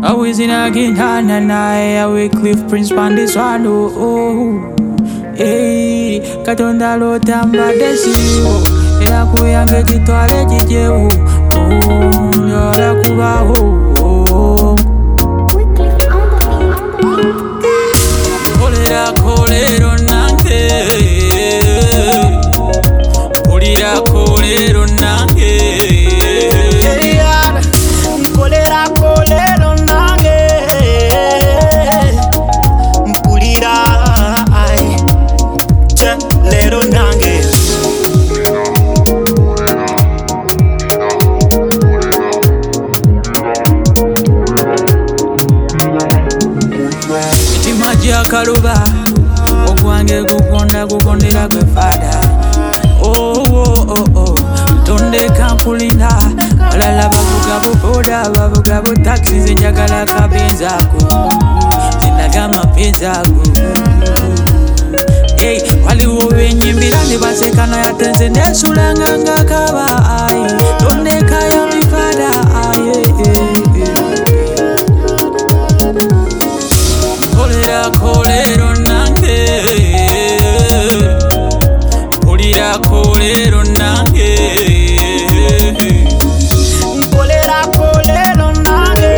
Always in a Gintana night, away Cliff Prince Pandis one. Oh, hey, Katonda lo tamba desiwo. Ela kuyange kitwale jijewo. Oh, yola kubaho. Kolera kolero nange. Kolera kolero nange. Kolera kolero nange. Mpulira ai. Lero nange. Magia kaluba ogwange gukondera gwe fada. Oh oh oh oh tonde kampulinda balala bavuga boda bavuga bo taxi zinjagala kabenzako zinaga mapenzako. Hey waliwo benyimbira ne basekana yatenze nesulanga ngakaba ai tonde kayo mifada ai. Kolero nange. Kolera kolero nange. Kolera kolero nange.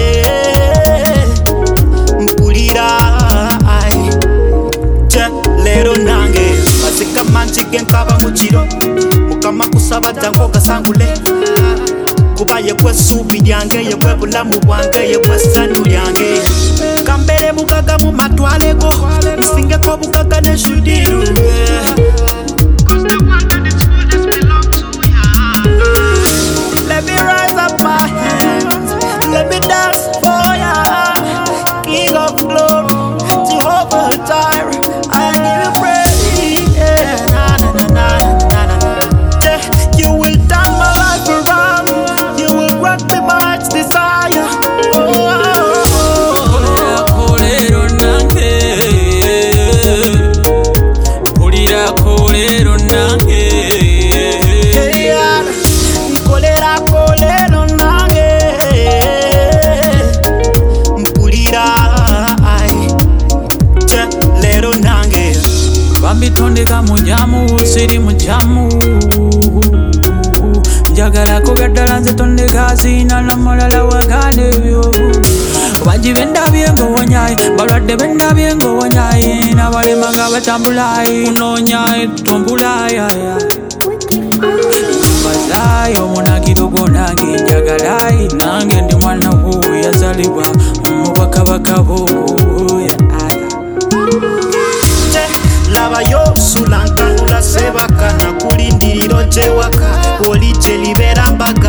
Mpulira ai. Lero nange. Mazika manchike nkaba muchiro. Mukama kusaba jango kasangule. Kuba yekwe subi lyange, yekwe bulamu bwange, yekwe sanu lyange. Kambere bugaga mu matwalego, nsinge ko bugaga ne shudiru. Cause the one and its fullness belong to ya. Let me rise up my hands, let me dance for ya. King of glory, Jehovah Jireh, I give you praise. Yeah, na na na na na na. Yeah, you will turn my life around. You will grant me my heart's desire. Kolera kolero nange. Kolera kolero nange. Mpulira ai. Lero nange. Bambitondeka mujamu siri mujamu. Njagala kubeddala nze tondeka sina namulala wagane byo. Bajibenda byengo wanyai balwadde benda byengo wanyai nabalema nga batambulai kunoonya tombulai mbazayo munagiro gonange njagalai nange ndi mwana wo yazalibwa omubakabaka bo. Labayo sulankangula sebaka nakulindiriro jewaka oli jelibera mbaga.